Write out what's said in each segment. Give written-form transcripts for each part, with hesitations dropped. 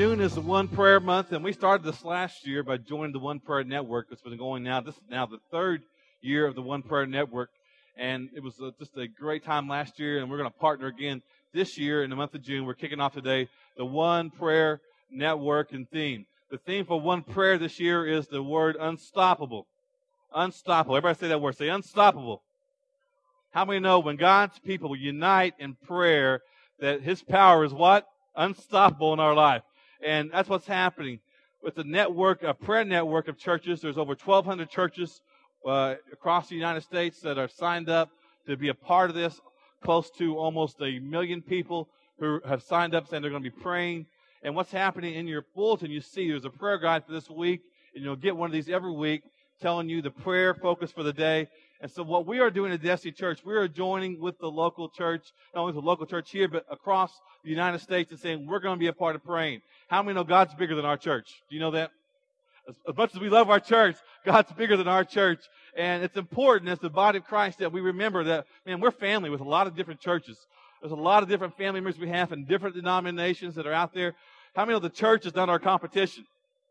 June is the One Prayer Month, and we started this last year by joining the One Prayer Network. It's been going now. This is now the third year of the One Prayer Network, and it was just a great time last year, and we're going to partner again this year in the month of June. We're kicking off today the One Prayer Network and theme. The theme for One Prayer this year is the word unstoppable. Unstoppable. Everybody say that word. Say unstoppable. How many know when God's people unite in prayer that His power is what? Unstoppable in our life. And that's what's happening with the network, a prayer network of churches. There's over 1,200 churches across the United States that are signed up to be a part of this. Close to almost 1 million people who have signed up saying they're going to be praying. And what's happening in your bulletin, you see there's a prayer guide for this week, and you'll get one of these every week telling you the prayer focus for the day. And so what we are doing at Destiny Church, we are joining with the local church, not only the local church here, but across the United States, and saying we're going to be a part of praying. How many know God's bigger than our church? Do you know that? As much as we love our church, God's bigger than our church. And it's important as the body of Christ that we remember that, man, we're family with a lot of different churches. There's a lot of different family members we have in different denominations that are out there. How many know the church is not our competition?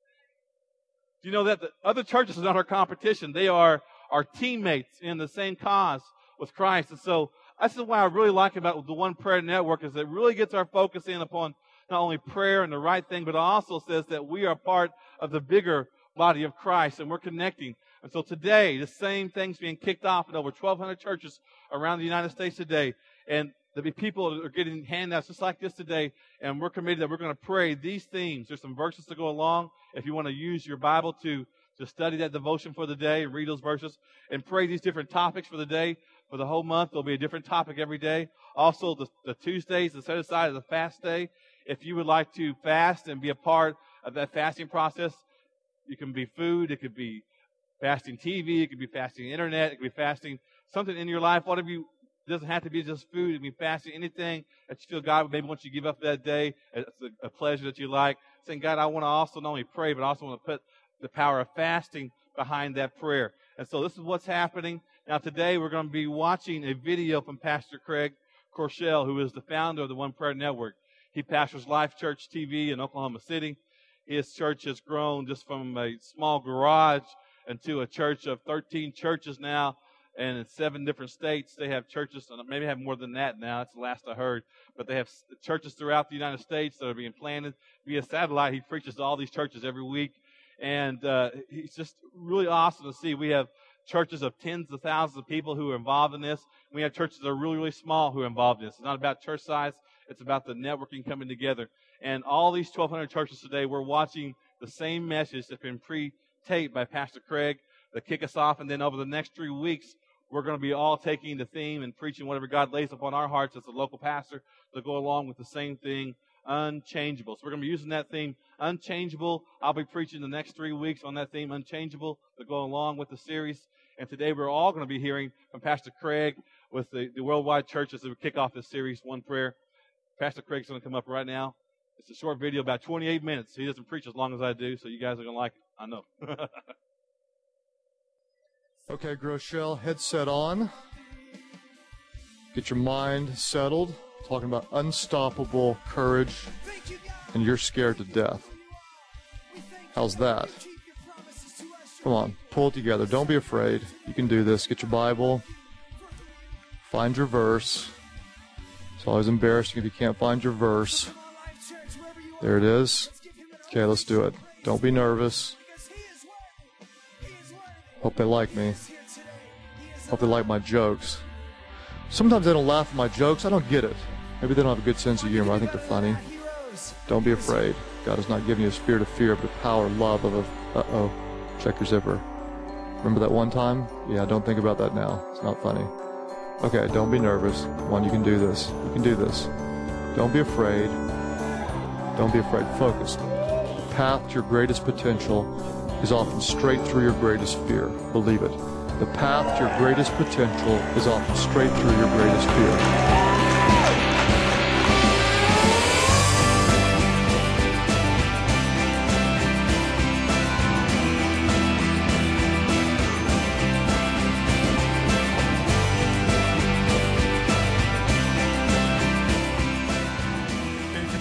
Do you know that the other churches are not our competition? They are our teammates in the same cause with Christ. And so this is why I really like about the One Prayer Network is it really gets our focus in upon not only prayer and the right thing, but it also says that we are part of the bigger body of Christ and we're connecting. And so today, the same thing's being kicked off in over 1,200 churches around the United States today. And there'll be people that are getting handouts just like this today. And we're committed that we're going to pray these themes. There's some verses to go along if you want to use your Bible to study that devotion for the day and read those verses and pray these different topics for the day. For the whole month, there'll be a different topic every day. Also, the Tuesdays is set aside as a fast day. If you would like to fast and be a part of that fasting process, it can be food, it could be fasting TV, it could be fasting internet, it could be fasting something in your life. Whatever it doesn't have to be just food. It can be fasting anything that you feel God maybe wants you to give up that day. It's a pleasure that you like. Saying, God, I want to also not only pray, but I also want to put the power of fasting behind that prayer. And so this is what's happening. Now today we're going to be watching a video from Pastor Craig Corshell, who is the founder of the One Prayer Network. He pastors Life Church TV in Oklahoma City. His church has grown just from a small garage into a church of 13 churches now, and in 7 different states. They have churches, and maybe have more than that now. That's the last I heard. But they have churches throughout the United States that are being planted via satellite. He preaches to all these churches every week. And he's just really awesome to see. We have churches of tens of thousands of people who are involved in this. We have churches that are really, really small who are involved in this. It's not about church size. It's about the networking coming together. And all these 1,200 churches today, we're watching the same message that's been pre-taped by Pastor Craig to kick us off. And then over the next 3 weeks, we're going to be all taking the theme and preaching whatever God lays upon our hearts as a local pastor to go along with the same thing, unchangeable. So we're going to be using that theme, unchangeable. I'll be preaching the next 3 weeks on that theme, unchangeable, to go along with the series. And today we're all going to be hearing from Pastor Craig with the worldwide churches that will kick off this series, One Prayer. Pastor Craig's going to come up right now. It's a short video, about 28 minutes. He doesn't preach as long as I do, so you guys are going to like it. I know. Okay, Groeschel, headset on. Get your mind settled. Talking about unstoppable courage, and you're scared to death. How's that? Come on, pull it together. Don't be afraid. You can do this. Get your Bible. Find your verse. It's always embarrassing if you can't find your verse. There it is. Okay, let's do it. Don't be nervous. Hope they like me. Hope they like my jokes. Sometimes they don't laugh at my jokes. I don't get it. Maybe they don't have a good sense of humor. I think they're funny. Don't be afraid. God has not given you a spirit of fear, but a power, love of uh-oh. Check your zipper. Remember that one time? Yeah, don't think about that now. It's not funny. Okay, don't be nervous. Come on, you can do this. You can do this. Don't be afraid. Don't be afraid. Focus. The path to your greatest potential is often straight through your greatest fear. Believe it. The path to your greatest potential is often straight through your greatest fear.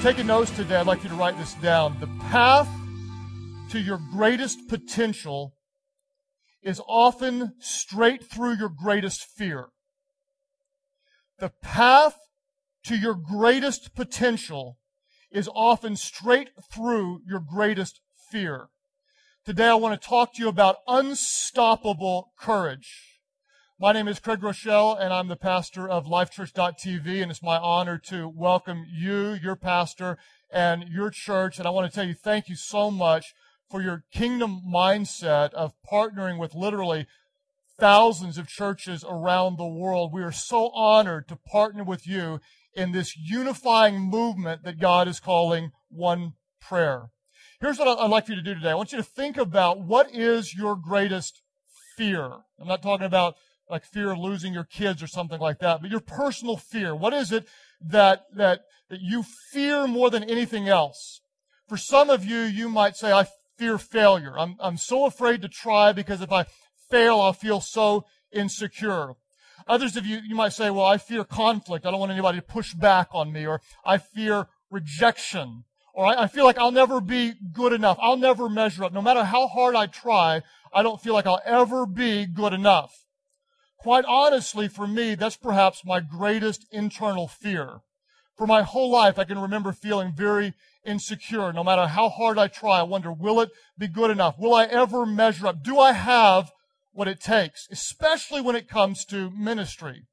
taking notes today, I'd like you to write this down. The path to your greatest potential is often straight through your greatest fear. The path to your greatest potential is often straight through your greatest fear. Today I want to talk to you about unstoppable courage. My name is Craig Rochelle, and I'm the pastor of LifeChurch.tv, and it's my honor to welcome you, your pastor, and your church. And I want to tell you thank you so much for your kingdom mindset of partnering with literally thousands of churches around the world. We are so honored to partner with you in this unifying movement that God is calling One Prayer. Here's what I'd like for you to do today. I want you to think about what is your greatest fear. I'm not talking about like fear of losing your kids or something like that, but your personal fear. What is it that you fear more than anything else? For some of you, you might say, I fear failure. I'm so afraid to try because if I fail, I'll feel so insecure. Others of you, you might say, well, I fear conflict. I don't want anybody to push back on me. Or I fear rejection. Or I feel like I'll never be good enough. I'll never measure up. No matter how hard I try, I don't feel like I'll ever be good enough. Quite honestly, for me, that's perhaps my greatest internal fear. For my whole life, I can remember feeling very insecure. No matter how hard I try, I wonder, will it be good enough? Will I ever measure up? Do I have what it takes? Especially when it comes to ministry.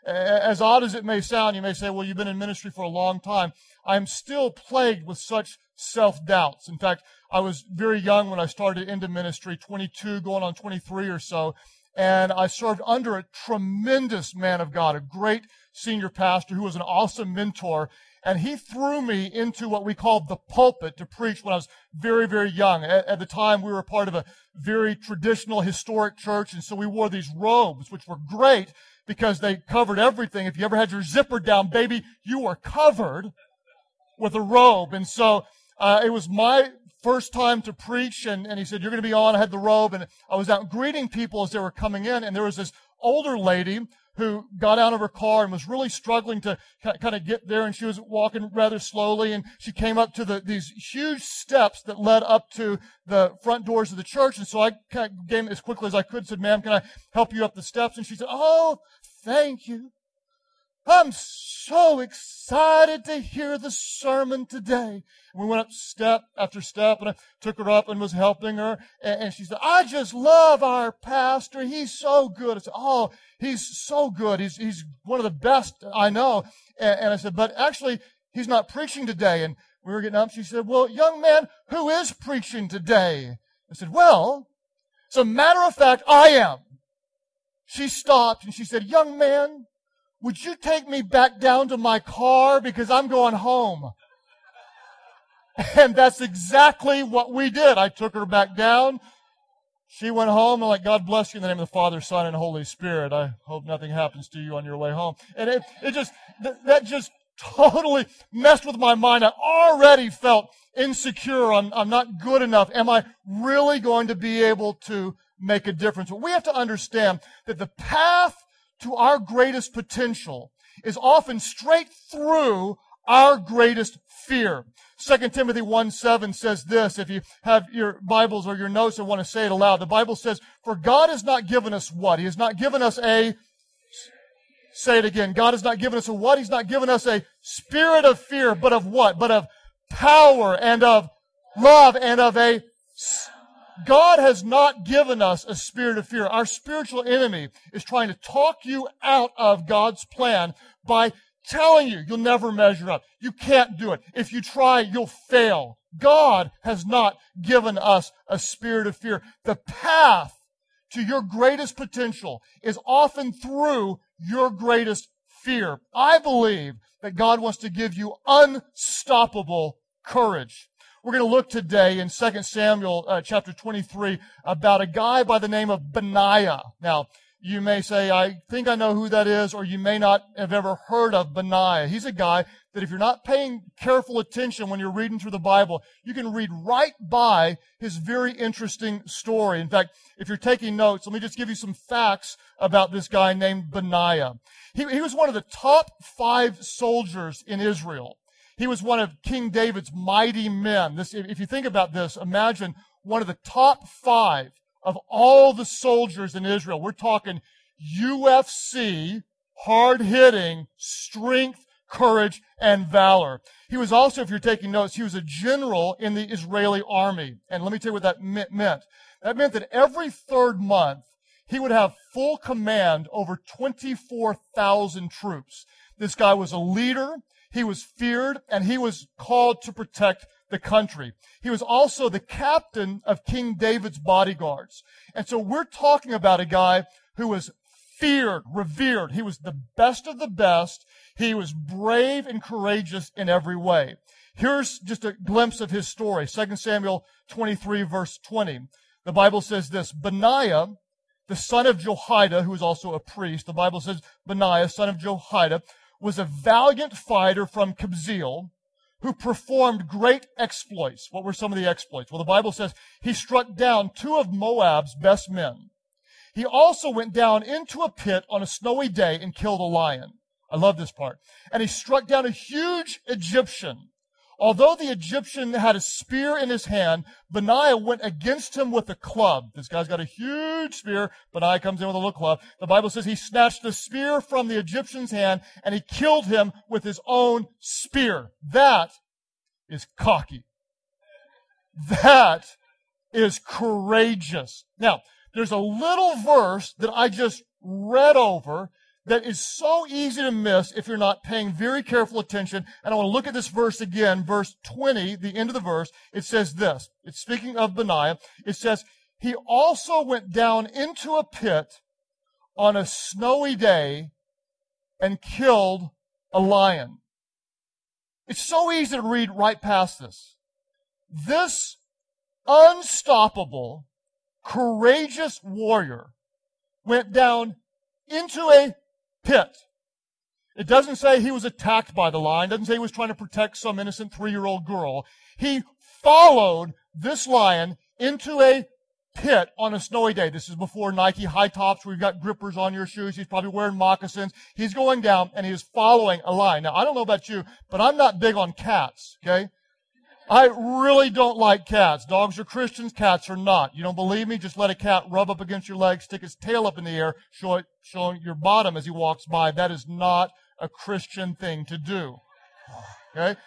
As odd as it may sound, you may say, well, you've been in ministry for a long time. I'm still plagued with such self-doubts. In fact, I was very young when I started into ministry, 22, going on 23 or so. And I served under a tremendous man of God, a great senior pastor who was an awesome mentor. And he threw me into what we called the pulpit to preach when I was very, very young. At the time, we were part of a very traditional, historic church. And so we wore these robes, which were great because they covered everything. If you ever had your zipper down, baby, you were covered with a robe. And so it was my first time to preach, and he said, you're going to be on. I had the robe, and I was out greeting people as they were coming in, and there was this older lady who got out of her car and was really struggling to kind of get there, and she was walking rather slowly, and she came up to these huge steps that led up to the front doors of the church, and so I kind of came as quickly as I could, said, ma'am, can I help you up the steps? And she said, oh, thank you. I'm so excited to hear the sermon today. And we went up step after step, and I took her up and was helping her. And she said, I just love our pastor. He's so good. I said, oh, he's so good. He's one of the best I know. And I said, but actually, he's not preaching today. And we were getting up. She said, well, young man, who is preaching today? I said, well, as a matter of fact, I am. She stopped and she said, young man, would you take me back down to my car because I'm going home? And that's exactly what we did. I took her back down. She went home. I'm like, God bless you in the name of the Father, Son, and Holy Spirit. I hope nothing happens to you on your way home. And that just totally messed with my mind. I already felt insecure. I'm not good enough. Am I really going to be able to make a difference? But we have to understand that the path to our greatest potential is often straight through our greatest fear. 2 Timothy 1:7 says this. If you have your Bibles or your notes and want to say it aloud, the Bible says, for God has not given us what? He has not given us a, say it again, God has not given us a what? He's not given us a spirit of fear, but of what? But of power and of love and of a God has not given us a spirit of fear. Our spiritual enemy is trying to talk you out of God's plan by telling you you'll never measure up. You can't do it. If you try, you'll fail. God has not given us a spirit of fear. The path to your greatest potential is often through your greatest fear. I believe that God wants to give you unstoppable courage. We're going to look today in 2 Samuel chapter 23 about a guy by the name of Benaiah. Now, you may say, I think I know who that is, or you may not have ever heard of Benaiah. He's a guy that if you're not paying careful attention when you're reading through the Bible, you can read right by his very interesting story. In fact, if you're taking notes, let me just give you some facts about this guy named Benaiah. He was one of the top 5 soldiers in Israel. He was one of King David's mighty men. If you think about this, imagine one of the top 5 of all the soldiers in Israel. We're talking UFC, hard-hitting, strength, courage, and valor. He was also, if you're taking notes, he was a general in the Israeli army. And let me tell you what that meant. That meant that every 3rd month, he would have full command over 24,000 troops. This guy was a leader, he was feared, and he was called to protect the country. He was also the captain of King David's bodyguards. And so we're talking about a guy who was feared, revered. He was the best of the best. He was brave and courageous in every way. Here's just a glimpse of his story. 2 Samuel 23, verse 20. The Bible says this, Benaiah, the son of Jehoiada, who was also a priest, the Bible says Benaiah, son of Jehoiada, was a valiant fighter from Kabzeel who performed great exploits. What were some of the exploits? Well, the Bible says he struck down 2 of Moab's best men. He also went down into a pit on a snowy day and killed a lion. I love this part. And he struck down a huge Egyptian. Although the Egyptian had a spear in his hand, Benaiah went against him with a club. This guy's got a huge spear. Benaiah comes in with a little club. The Bible says he snatched the spear from the Egyptian's hand and he killed him with his own spear. That is cocky. That is courageous. Now, there's a little verse that I just read over that is so easy to miss if you're not paying very careful attention. And I want to look at this verse again, verse 20, the end of the verse. It says this. It's speaking of Benaiah. It says, he also went down into a pit on a snowy day and killed a lion. It's so easy to read right past this. This unstoppable, courageous warrior went down into a pit. It doesn't say he was attacked by the lion. It doesn't say he was trying to protect some innocent 3-year-old girl. He followed this lion into a pit on a snowy day. This is before Nike high tops where you've got grippers on your shoes. He's probably wearing moccasins. He's going down and he is following a lion. Now, I don't know about you, but I'm not big on cats, okay? I really don't like cats. Dogs are Christians, cats are not. You don't believe me? Just let a cat rub up against your leg, stick its tail up in the air, showing your bottom as he walks by. That is not a Christian thing to do. Okay?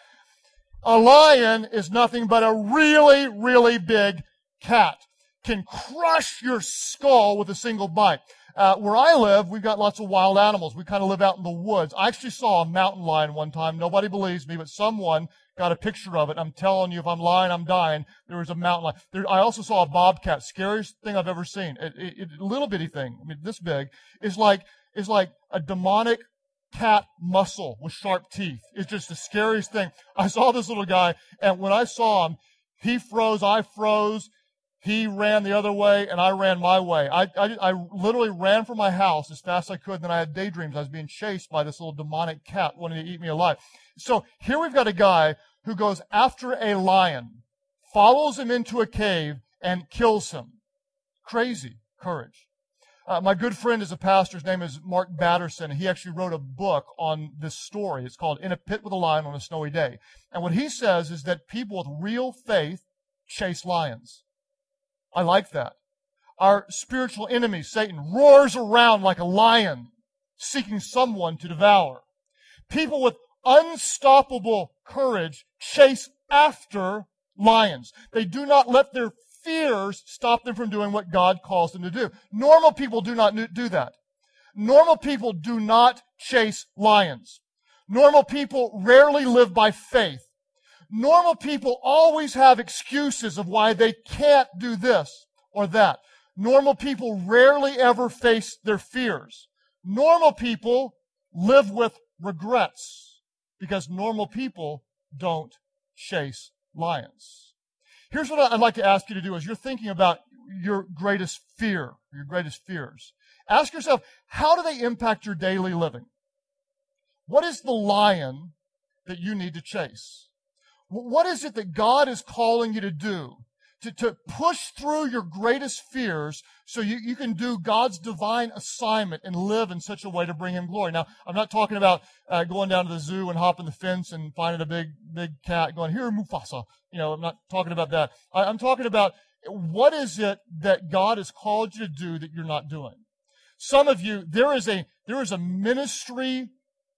A lion is nothing but a really, really big cat. Can crush your skull with a single bite. Where I live, we've got lots of wild animals. We kind of live out in the woods. I actually saw a mountain lion one time. Nobody believes me, but someone got a picture of it. I'm telling you, if I'm lying, I'm dying. There was a mountain lion. I also saw a bobcat. Scariest thing I've ever seen. A little bitty thing, I mean, this big, is like a demonic cat muscle with sharp teeth. It's just the scariest thing. I saw this little guy, and when I saw him, he froze, I froze. He ran the other way, and I ran my way. I literally ran from my house as fast as I could, and then I had daydreams. I was being chased by this little demonic cat wanting to eat me alive. So here we've got a guy who goes after a lion, follows him into a cave, and kills him. Crazy courage. My good friend is a pastor. His name is Mark Batterson. He actually wrote a book on this story. It's called In a Pit with a Lion on a Snowy Day. And what he says is that people with real faith chase lions. I like that. Our spiritual enemy, Satan, roars around like a lion, seeking someone to devour. People with unstoppable courage chase after lions. They do not let their fears stop them from doing what God calls them to do. Normal people do not do that. Normal people do not chase lions. Normal people rarely live by faith. Normal people always have excuses of why they can't do this or that. Normal people rarely ever face their fears. Normal people live with regrets because normal people don't chase lions. Here's what I'd like to ask you to do as you're thinking about your greatest fear, your greatest fears. Ask yourself, how do they impact your daily living? What is the lion that you need to chase? What is it that God is calling you to do to push through your greatest fears so you can do God's divine assignment and live in such a way to bring Him glory. Now, I'm not talking about going down to the zoo and hopping the fence and finding a big cat going, here, Mufasa. I'm not talking about that. I'm talking about what is it that God has called you to do that you're not doing. Some of you, there is a ministry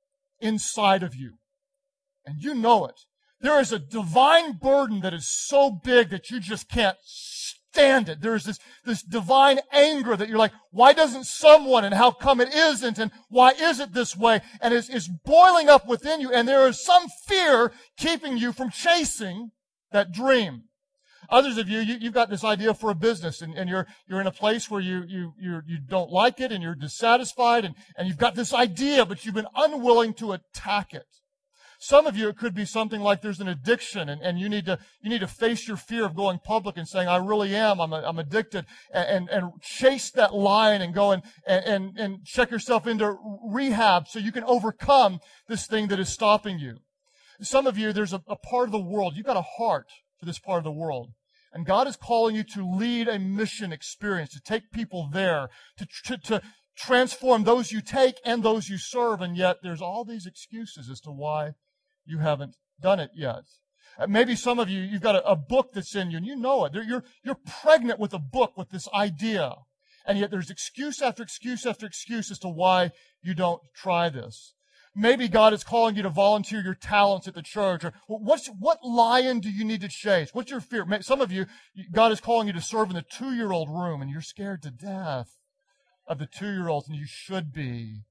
inside of you, and you know it. There is a divine burden that is so big that you just can't stand it. There is this divine anger that you're like, why doesn't someone, and how come it isn't, and why is it this way? And it's boiling up within you, and there is some fear keeping you from chasing that dream. Others of you've got this idea for a business, and you're in a place where you don't like it, and you're dissatisfied, and you've got this idea, but you've been unwilling to attack it. Some of you, it could be something like there's an addiction, and you need to face your fear of going public and saying, I really am, I'm addicted, and chase that line and go and check yourself into rehab so you can overcome this thing that is stopping you. Some of you, there's a part of the world, you've got a heart for this part of the world. And God is calling you to lead a mission experience, to take people there, to transform those you take and those you serve, and yet there's all these excuses as to why you haven't done it yet. Maybe some of you, you've got a book that's in you, and you know it. You're pregnant with a book, with this idea, and yet there's excuse after excuse after excuse as to why you don't try this. Maybe God is calling you to volunteer your talents at the church. Or what lion do you need to chase? What's your fear? Some of you, God is calling you to serve in the 2-year-old room, and you're scared to death of the 2-year-olds, and you should be,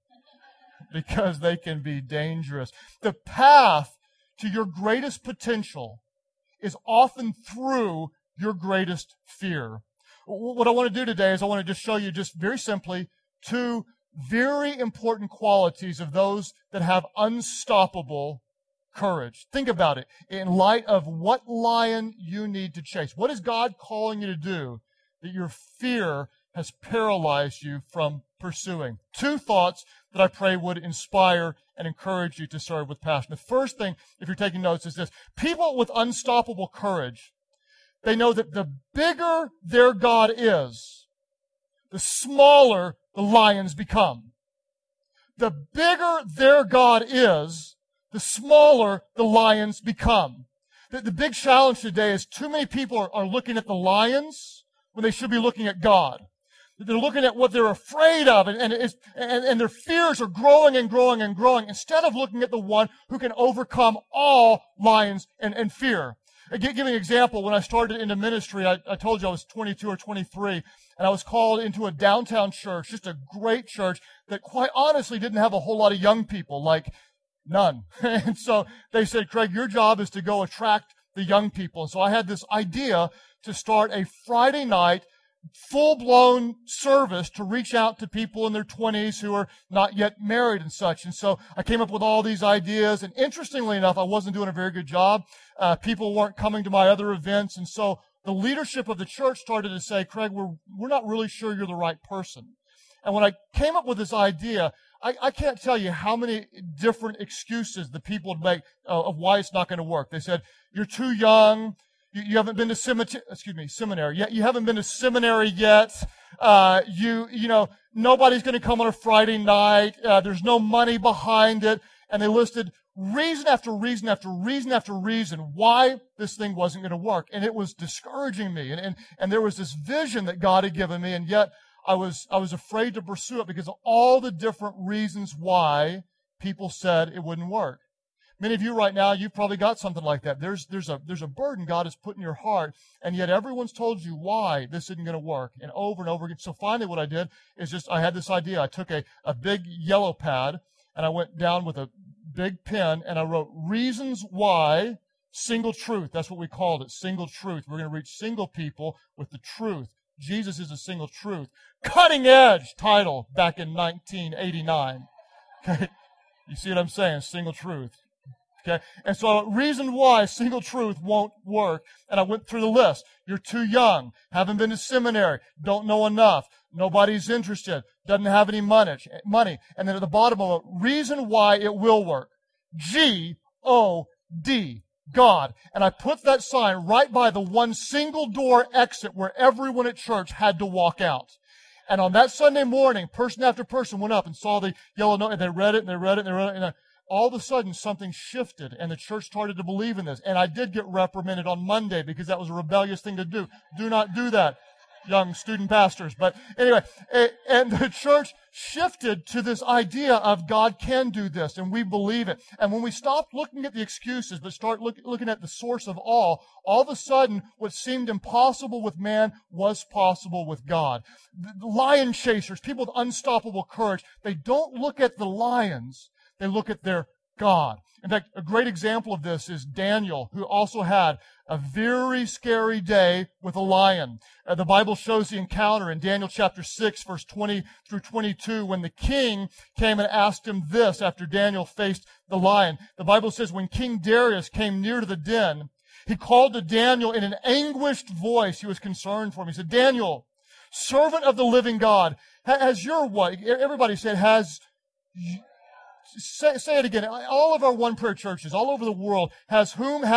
because they can be dangerous. The path to your greatest potential is often through your greatest fear. What I want to do today is I want to just show you just very simply 2 very important qualities of those that have unstoppable courage. Think about it in light of what lion you need to chase. What is God calling you to do that your fear has paralyzed you from pursuing? 2 thoughts that I pray would inspire and encourage you to serve with passion. The first thing, if you're taking notes, is this. People with unstoppable courage, they know that the bigger their God is, the smaller the lions become. The bigger their God is, the smaller the lions become. The big challenge today is too many people are looking at the lions when they should be looking at God. They're looking at what they're afraid of, and their fears are growing and growing and growing, instead of looking at the one who can overcome all lions and fear. Give an example. When I started into ministry, I told you I was 22 or 23, and I was called into a downtown church, just a great church that quite honestly didn't have a whole lot of young people, like none. And so they said, Craig, your job is to go attract the young people. And so I had this idea to start a Friday night full-blown service to reach out to people in their 20s who are not yet married and such. And so I came up with all these ideas, and interestingly enough, I wasn't doing a very good job. People weren't coming to my other events, and so the leadership of the church started to say, Craig, we're not really sure you're the right person. And when I came up with this idea, I can't tell you how many different excuses the people would make of why it's not going to work. They said, you're too young. You haven't been to seminary yet. You haven't been to seminary yet. Nobody's going to come on a Friday night. There's no money behind it. And they listed reason after reason after reason after reason why this thing wasn't going to work. And it was discouraging me. And there was this vision that God had given me, and yet I was afraid to pursue it because of all the different reasons why people said it wouldn't work. Many of you right now, you've probably got something like that. There's a burden God has put in your heart, and yet everyone's told you why this isn't going to work, and over again. So finally what I did is I had this idea. I took a big yellow pad, and I went down with a big pen, and I wrote reasons why, single truth. That's what we called it, single truth. We're going to reach single people with the truth. Jesus is a single truth. Cutting edge title back in 1989. Okay, you see what I'm saying? Single truth. Okay, and so reason why single truth won't work, and I went through the list. You're too young, haven't been to seminary, don't know enough, nobody's interested, doesn't have any money. And then at the bottom of it, reason why it will work. G-O-D. God. And I put that sign right by the one single door exit where everyone at church had to walk out. And on that Sunday morning, person after person went up and saw the yellow note, and they read it, and they read it, and they read it, and all of a sudden something shifted, and the church started to believe in this. And I did get reprimanded on Monday because that was a rebellious thing to do. Do not do that, young student pastors. But anyway, and the church shifted to this idea of God can do this, and we believe it. And when we stopped looking at the excuses, but start looking at the source of all of a sudden, what seemed impossible with man was possible with God. The lion chasers, people with unstoppable courage, they don't look at the lions, they look at their God. In fact, a great example of this is Daniel, who also had a very scary day with a lion. The Bible shows the encounter in Daniel chapter 6, verse 20 through 22, when the king came and asked him this after Daniel faced the lion. The Bible says, when King Darius came near to the den, he called to Daniel in an anguished voice. He was concerned for him. He said, Daniel, servant of the living God, has your what? Everybody said, has... Say it again. All of our One Prayer churches all over the world has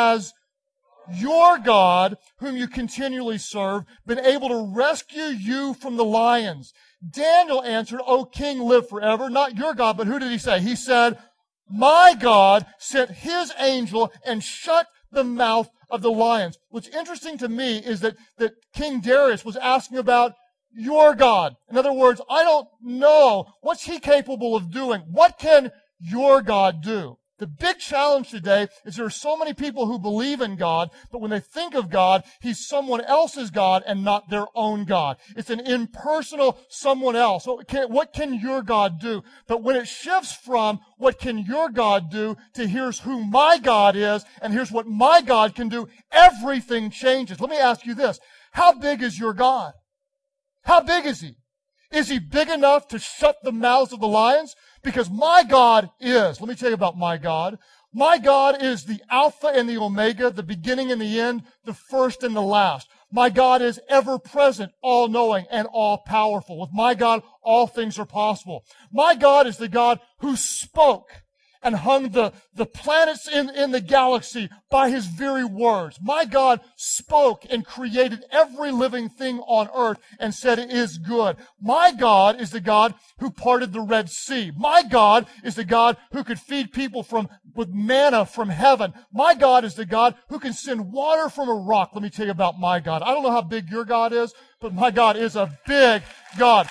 your God, whom you continually serve, been able to rescue you from the lions? Daniel answered, O king, live forever. Not your God, but who did he say? He said, my God sent his angel and shut the mouth of the lions. What's interesting to me is that King Darius was asking about your God. In other words, I don't know. What's he capable of doing? What can your God do? The big challenge today is there are so many people who believe in God, but when they think of God, He's someone else's God and not their own God. It's an impersonal someone else. So what can your God do? But when it shifts from what can your God do to here's who my God is and here's what my God can do, everything changes. Let me ask you this. How big is your God? How big is He? Is He big enough to shut the mouths of the lions? Because my God is. Let me tell you about my God. My God is the Alpha and the Omega, the beginning and the end, the first and the last. My God is ever present, all-knowing, and all-powerful. With my God, all things are possible. My God is the God who spoke and hung the planets in the galaxy by His very words. My God spoke and created every living thing on earth and said it is good. My God is the God who parted the Red Sea. My God is the God who could feed people with manna from heaven. My God is the God who can send water from a rock. Let me tell you about my God. I don't know how big your God is, but my God is a big God.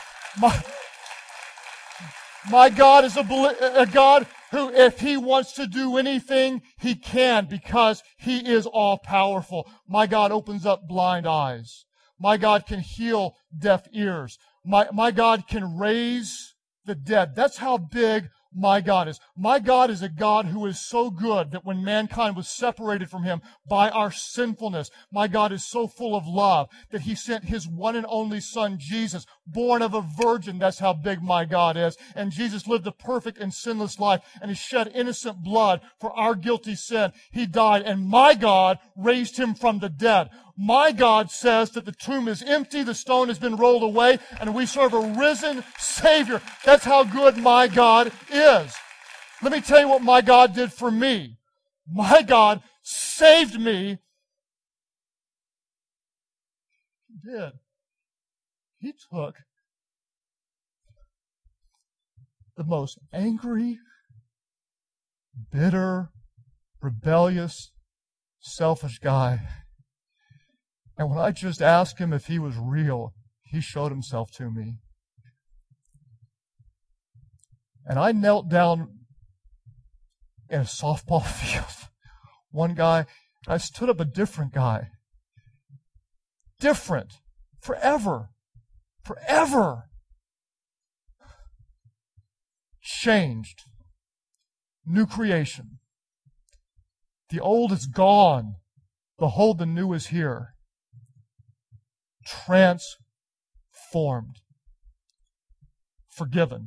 My God is a God who, if He wants to do anything, He can because He is all-powerful. My God opens up blind eyes. My God can heal deaf ears. My God can raise the dead. That's how big my God is. My God is a God who is so good that when mankind was separated from Him by our sinfulness, my God is so full of love that He sent His one and only Son, Jesus, born of a virgin. That's how big my God is. And Jesus lived a perfect and sinless life, and He shed innocent blood for our guilty sin. He died, and my God raised Him from the dead. My God says that the tomb is empty, the stone has been rolled away, and we serve a risen Savior. That's how good my God is. Let me tell you what my God did for me. My God saved me. He did. He took the most angry, bitter, rebellious, selfish guy. And when I just asked Him if He was real, He showed Himself to me. And I knelt down in a softball field. One guy, I stood up a different guy. Different. Forever. Forever. Changed. New creation. The old is gone. Behold, the new is here. Transformed. Forgiven.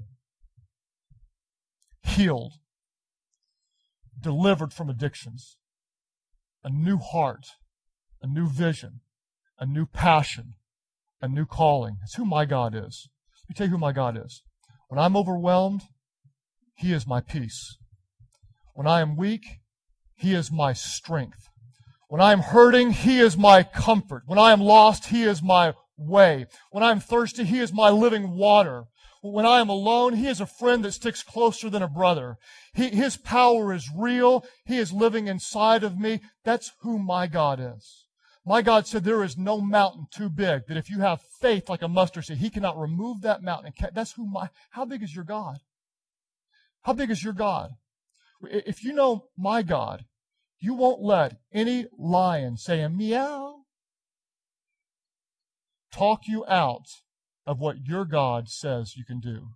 Healed. Delivered from addictions. A new heart. A new vision. A new passion. A new calling. That's who my God is. Let me tell you who my God is. When I'm overwhelmed, He is my peace. When I am weak, He is my strength. When I am hurting, He is my comfort. When I am lost, He is my way. When I am thirsty, He is my living water. When I am alone, He is a friend that sticks closer than a brother. His power is real. He is living inside of me. That's who my God is. My God said there is no mountain too big that if you have faith like a mustard seed, He cannot remove that mountain. That's how big is your God? How big is your God? If you know my God, you won't let any lion saying meow talk you out of what your God says you can do.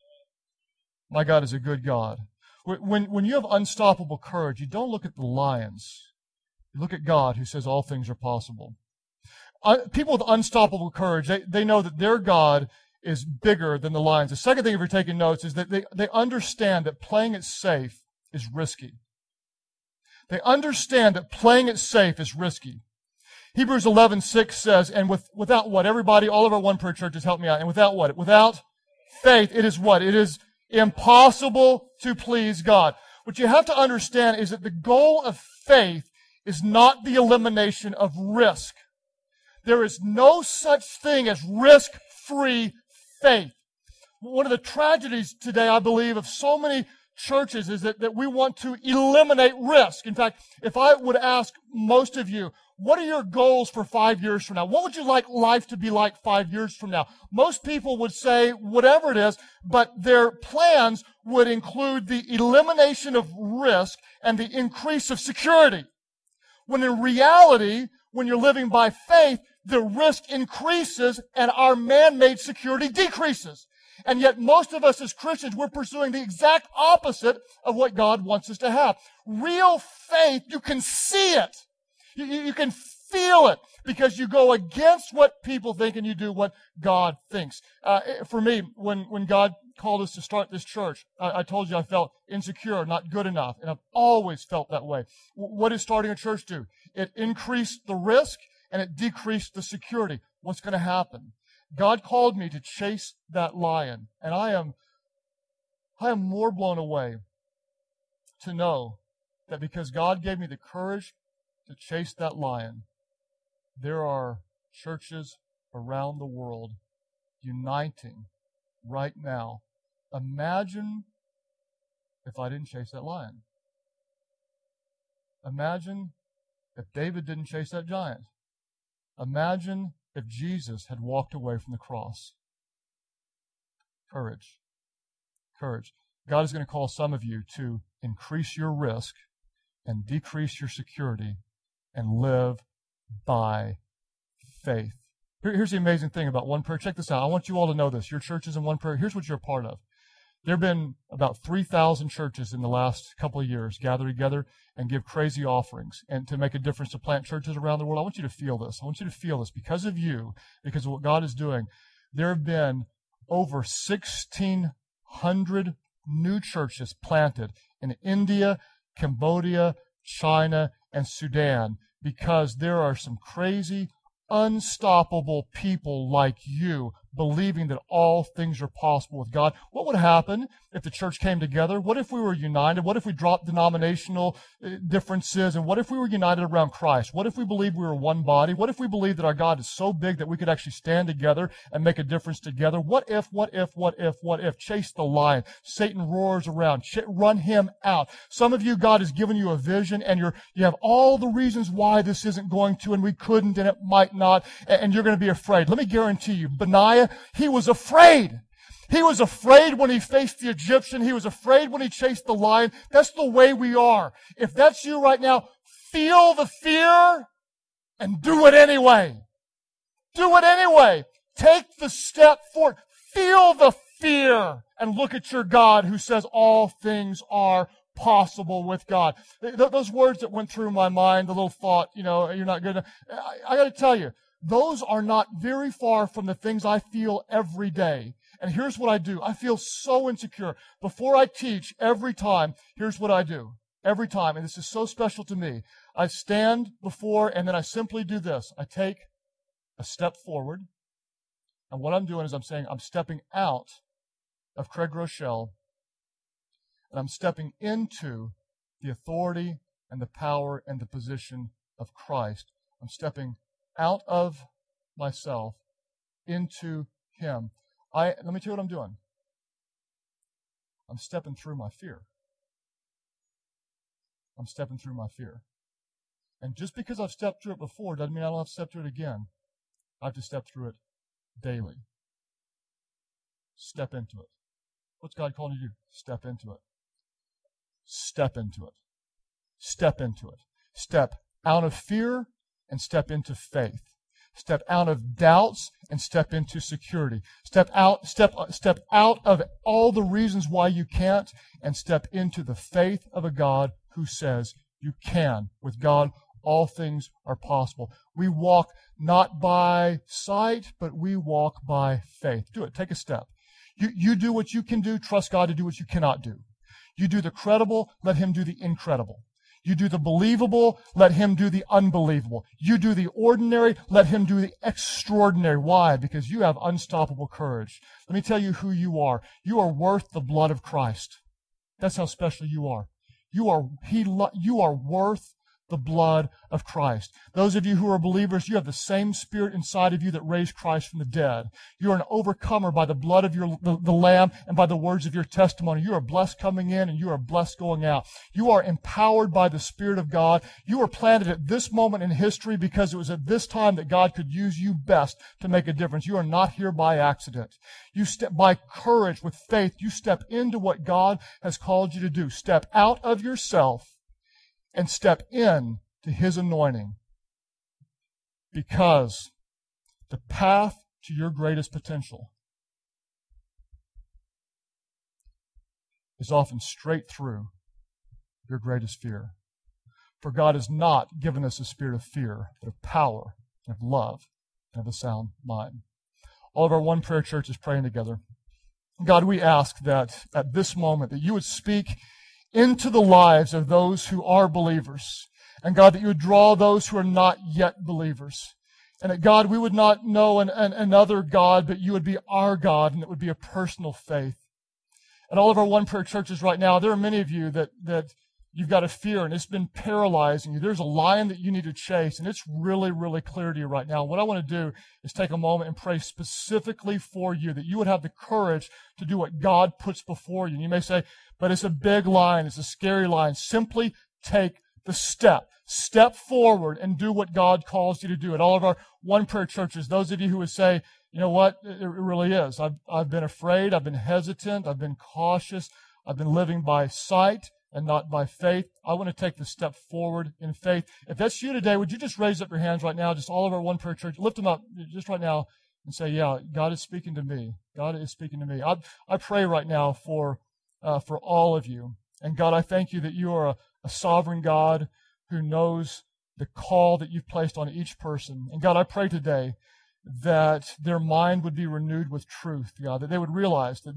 My God is a good God. When you have unstoppable courage, you don't look at the lions. You look at God who says all things are possible. People with unstoppable courage, they know that their God is bigger than the lions. The second thing, if you're taking notes, is that they understand that playing it safe is risky. They understand that playing it safe is risky. Hebrews 11:6 says, and without what? Everybody, all of our One Prayer churches, help me out. And without what? Without faith, it is what? It is impossible to please God. What you have to understand is that the goal of faith is not the elimination of risk. There is no such thing as risk-free faith. One of the tragedies today, I believe, of so many churches is that we want to eliminate risk. In fact, if I would ask most of you, what are your goals for 5 years from now? What would you like life to be like 5 years from now? Most people would say whatever it is, but their plans would include the elimination of risk and the increase of security. When in reality, when you're living by faith, the risk increases and our man-made security decreases. And yet most of us as Christians, we're pursuing the exact opposite of what God wants us to have. Real faith, you can see it. You can feel it because you go against what people think and you do what God thinks. For me, when God called us to start this church, I told you I felt insecure, not good enough, and I've always felt that way. What does starting a church do? It increased the risk and it decreased the security. What's going to happen? God called me to chase that lion, and I am more blown away to know that because God gave me the courage to chase that lion, there are churches around the world uniting right now. Imagine if I didn't chase that lion. Imagine if David didn't chase that giant. Imagine if Jesus had walked away from the cross. Courage. Courage. God is going to call some of you to increase your risk and decrease your security and live by faith. Here's the amazing thing about One Prayer. Check this out. I want you all to know this. Your church is in One Prayer. Here's what you're a part of. There have been about 3,000 churches in the last couple of years gather together and give crazy offerings and to make a difference to plant churches around the world. I want you to feel this. I want you to feel this because of you, because of what God is doing. There have been over 1,600 new churches planted in India, Cambodia, China, and Sudan because there are some crazy, unstoppable people like you believing that all things are possible with God. What would happen if the church came together? What if we were united? What if we dropped denominational differences? And what if we were united around Christ? What if we believed we were one body? What if we believed that our God is so big that we could actually stand together and make a difference together? What if? Chase the lion. Satan roars around. Run him out. Some of you, God has given you a vision and you have all the reasons why this isn't going to and we couldn't and it might not, and you're going to be afraid. Let me guarantee you, Benaiah, he was afraid. He was afraid when he faced the Egyptian. He was afraid when he chased the lion. That's the way we are. If that's you right now, feel the fear and do it anyway. Do it anyway. Take the step forward. Feel the fear and look at your God who says all things are possible with God. Those words that went through my mind, the little thought, you're not good enough. I got to tell you, those are not very far from the things I feel every day. And here's what I do. I feel so insecure. Before I teach, every time, here's what I do. Every time, and this is so special to me, I stand before and then I simply do this. I take a step forward. And what I'm doing is I'm saying I'm stepping out of Craig Rochelle and I'm stepping into the authority and the power and the position of Christ. I'm stepping out of myself into Him. Let me tell you what I'm doing. I'm stepping through my fear. I'm stepping through my fear. And just because I've stepped through it before doesn't mean I don't have to step through it again. I have to step through it daily. Step into it. What's God calling you to do? Step into it. Step into it. Step into it. Step out of fear and step into faith. Step out of doubts and step into security. Step out of all the reasons why you can't and step into the faith of a God who says you can. With God, all things are possible. We walk not by sight, but we walk by faith. Do it. Take a step. You do what you can do. Trust God to do what you cannot do. You do the credible. Let Him do the incredible. You do the believable, let Him do the unbelievable. You do the ordinary, let Him do the extraordinary. Why? Because you have unstoppable courage. Let me tell you who you are. You are worth the blood of Christ. That's how special you are. You are worth the blood of Christ. Those of you who are believers, you have the same Spirit inside of you that raised Christ from the dead. You are an overcomer by the blood of the Lamb and by the words of your testimony. You are blessed coming in and you are blessed going out. You are empowered by the Spirit of God. You were planted at this moment in history because it was at this time that God could use you best to make a difference. You are not here by accident. You step by courage, with faith, you step into what God has called you to do. Step out of yourself and step in to His anointing, because the path to your greatest potential is often straight through your greatest fear. For God has not given us a spirit of fear, but of power, of love, and of a sound mind. All of our One Prayer Church is praying together. God, we ask that at this moment that you would speak into the lives of those who are believers. And God, that you would draw those who are not yet believers. And that, God, we would not know another God, but you would be our God, and it would be a personal faith. And all of our One Prayer churches right now, there are many of you that you've got a fear, and it's been paralyzing you. There's a lion that you need to chase, and it's really, really clear to you right now. What I want to do is take a moment and pray specifically for you, that you would have the courage to do what God puts before you. And you may say, but it's a big lion, it's a scary lion. Simply take the step. Step forward and do what God calls you to do. At all of our One Prayer churches, those of you who would say, you know what, it really is. I've been afraid, I've been hesitant, I've been cautious, I've been living by sight and not by faith. I want to take the step forward in faith. If that's you today, would you just raise up your hands right now, just all of our One Prayer church, lift them up just right now and say, yeah, God is speaking to me. God is speaking to me. I pray right now for all of you. And God, I thank you that you are a sovereign God who knows the call that you've placed on each person. And God, I pray today that their mind would be renewed with truth, God, that they would realize that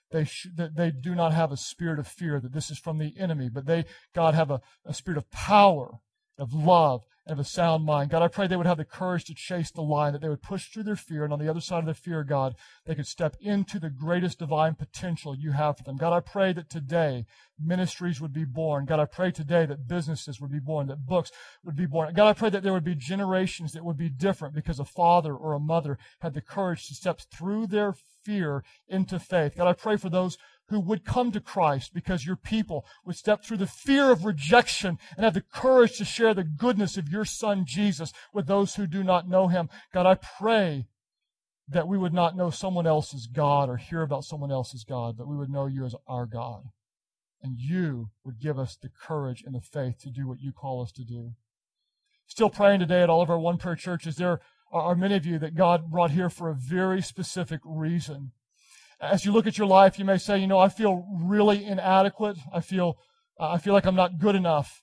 they do not have a spirit of fear, that this is from the enemy, but they, God, have a spirit of power, of love, and of a sound mind. God, I pray they would have the courage to chase the lion, that they would push through their fear, and on the other side of the fear, God, they could step into the greatest divine potential you have for them. God, I pray that today ministries would be born. God, I pray today that businesses would be born, that books would be born. God, I pray that there would be generations that would be different because a father or a mother had the courage to step through their fear into faith. God, I pray for those who would come to Christ because your people would step through the fear of rejection and have the courage to share the goodness of your Son, Jesus, with those who do not know Him. God, I pray that we would not know someone else's God or hear about someone else's God, but we would know you as our God. And you would give us the courage and the faith to do what you call us to do. Still praying today at all of our One Prayer churches, there are many of you that God brought here for a very specific reason. As you look at your life, you may say, you know, I feel really inadequate. I feel like I'm not good enough.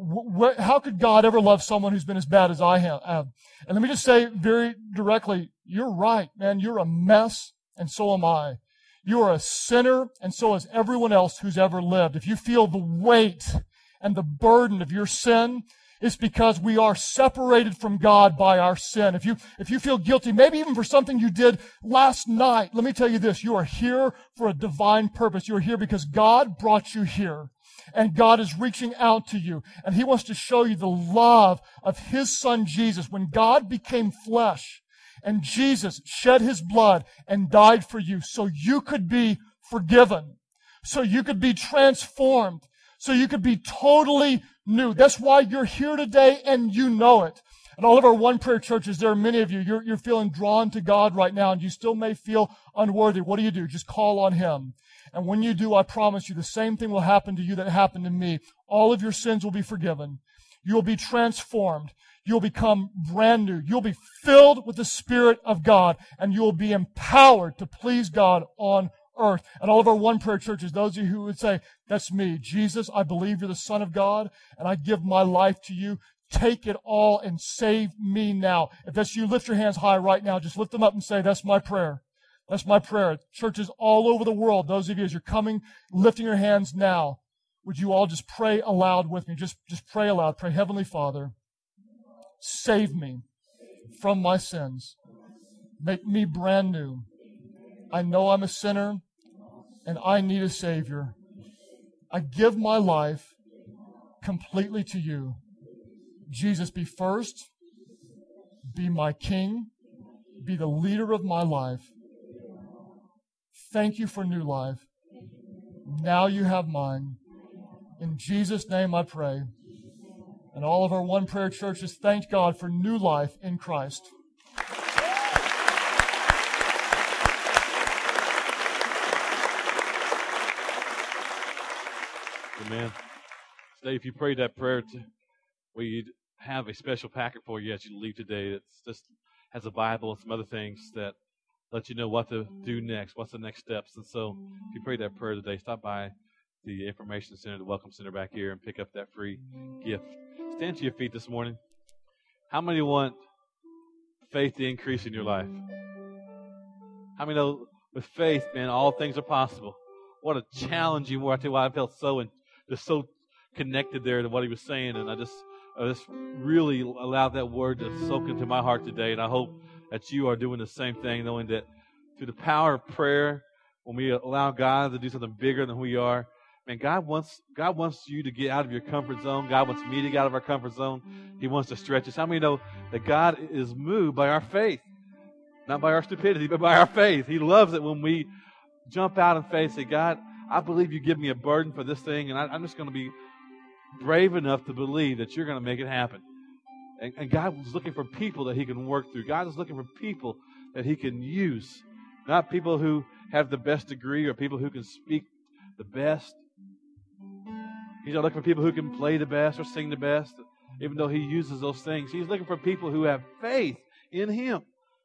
How could God ever love someone who's been as bad as I have? And let me just say very directly, you're right, man. You're a mess, and so am I. You are a sinner, and so is everyone else who's ever lived. If you feel the weight and the burden of your sin, it's because we are separated from God by our sin. If you feel guilty, maybe even for something you did last night, let me tell you this, you are here for a divine purpose. You are here because God brought you here. And God is reaching out to you. And He wants to show you the love of His Son Jesus. When God became flesh and Jesus shed His blood and died for you so you could be forgiven, so you could be transformed, so you could be totally new. That's why you're here today and you know it. And all of our One Prayer churches, there are many of you, you're feeling drawn to God right now and you still may feel unworthy. What do? Just call on Him. And when you do, I promise you, the same thing will happen to you that happened to me. All of your sins will be forgiven. You'll be transformed. You'll become brand new. You'll be filled with the Spirit of God, and you'll be empowered to please God on earth. And all of our One Prayer churches, those of you who would say, that's me. Jesus, I believe you're the Son of God, and I give my life to you. Take it all and save me now. If that's you, lift your hands high right now. Just lift them up and say, that's my prayer. That's my prayer. Churches all over the world, those of you as you're coming, lifting your hands now, would you all just pray aloud with me? Just pray aloud. Pray, Heavenly Father, save me from my sins. Make me brand new. I know I'm a sinner and I need a Savior. I give my life completely to you. Jesus, be first, be my King, be the leader of my life. Thank you for new life. Now you have mine. In Jesus' name I pray. And all of our One Prayer churches thank God for new life in Christ. Amen. Today, if you prayed that prayer, we have a special packet for you as you leave today. It's just has a Bible and some other things that let you know what to do next, what's the next steps. And so if you prayed that prayer today, stop by the information center, the welcome center back here, and pick up that free gift. Stand to your feet this morning. How many want faith to increase in your life? How many know with faith, man, all things are possible? What a challenging word. I tell you why I felt so connected there to what he was saying, and I just really allowed that word to soak into my heart today. And I hope that you are doing the same thing, knowing that through the power of prayer, when we allow God to do something bigger than who we are, man, God wants you to get out of your comfort zone. God wants me to get out of our comfort zone. He wants to stretch us. How many know that God is moved by our faith? Not by our stupidity, but by our faith. He loves it when we jump out in faith and say, God, I believe you give me a burden for this thing, and I'm just going to be brave enough to believe that you're going to make it happen. And God was looking for people that He can work through. God is looking for people that He can use. Not people who have the best degree or people who can speak the best. He's not looking for people who can play the best or sing the best, even though He uses those things. He's looking for people who have faith in Him.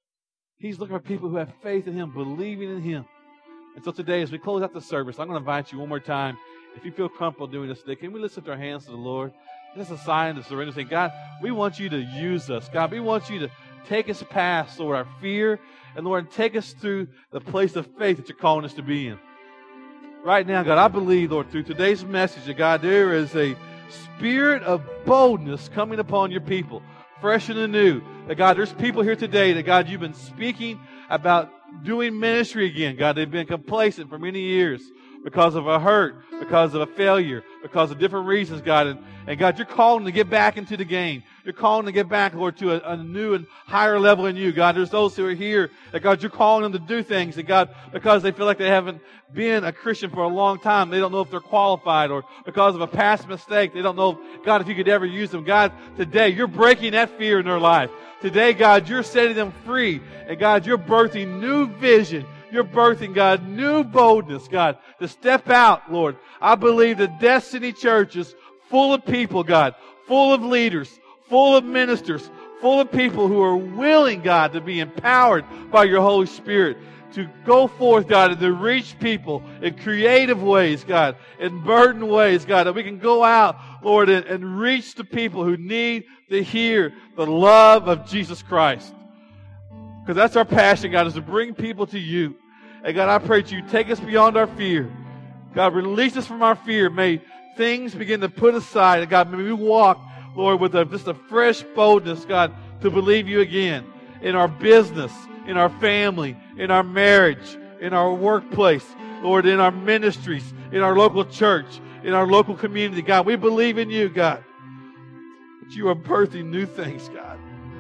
He's looking for people who have faith in Him, believing in Him. And so today, as we close out the service, I'm going to invite you one more time. If you feel comfortable doing this today, can we lift our hands to the Lord? This is a sign of surrender. Say, God, we want you to use us. God, we want you to take us past, Lord, our fear. And, Lord, take us through the place of faith that you're calling us to be in. Right now, God, I believe, Lord, through today's message, that, God, there is a spirit of boldness coming upon your people, fresh and anew. That, God, there's people here today that, God, you've been speaking about doing ministry again. God, they've been complacent for many years because of a hurt, because of a failure, because of different reasons, God. And God, you're calling to get back into the game. You're calling to get back, Lord, to a new and higher level in you, God. There's those who are here that, God, you're calling them to do things that, God, because they feel like they haven't been a Christian for a long time. They don't know if they're qualified, or because of a past mistake, they don't know, God, if you could ever use them. God, today, you're breaking that fear in their life. Today, God, you're setting them free. And, God, you're birthing new vision. You're birthing, God, new boldness, God, to step out, Lord. I believe the Destiny Church is full of people, God, full of leaders, full of ministers, full of people who are willing, God, to be empowered by your Holy Spirit to go forth, God, and to reach people in creative ways, God, in burdened ways, God, that we can go out, Lord, and reach the people who need to hear the love of Jesus Christ. Because that's our passion, God, is to bring people to you. And God, I pray that you take us beyond our fear. God, release us from our fear. May things begin to put aside. And God, may we walk, Lord, with just a fresh boldness, God, to believe you again in our business, in our family, in our marriage, in our workplace, Lord, in our ministries, in our local church, in our local community, God. We believe in you, God, that you are birthing new things, God.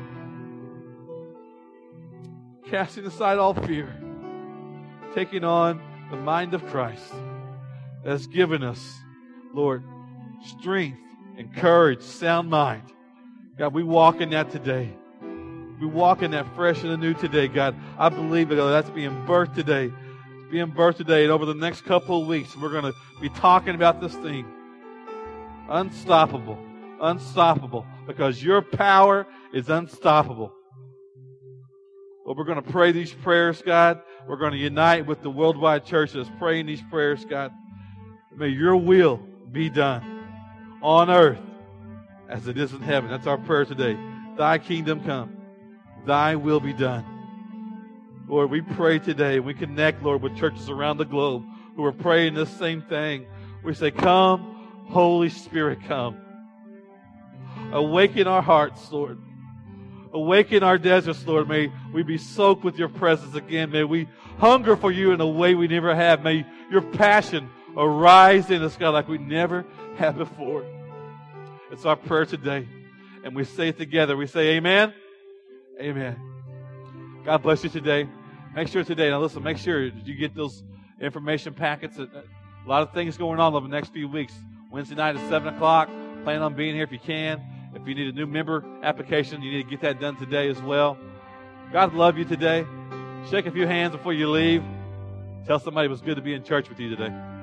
Casting aside all fear, taking on the mind of Christ that has given us, Lord, strength and courage, sound mind. God, we walk in that today. We walk in that fresh and anew today, God. I believe that that's being birthed today. It's being birthed today. And over the next couple of weeks, we're going to be talking about this thing. Unstoppable. Unstoppable. Because your power is unstoppable. Well, we're going to pray these prayers, God. We're going to unite with the worldwide church that's praying these prayers, God. May your will be done on earth as it is in heaven. That's our prayer today. Thy kingdom come. Thy will be done. Lord, we pray today. We connect, Lord, with churches around the globe who are praying this same thing. We say, come, Holy Spirit, come. Awaken our hearts, Lord. Awaken our deserts, Lord. May we be soaked with your presence again. May we hunger for you in a way we never have. May your passion arise in us, God, like we never have before. It's our prayer today. And we say it together. We say amen. Amen. God bless you today. Make sure today, now listen, make sure you get those information packets. A lot of things going on over the next few weeks. Wednesday night at 7 o'clock. Plan on being here if you can. If you need a new member application, you need to get that done today as well. God love you today. Shake a few hands before you leave. Tell somebody it was good to be in church with you today.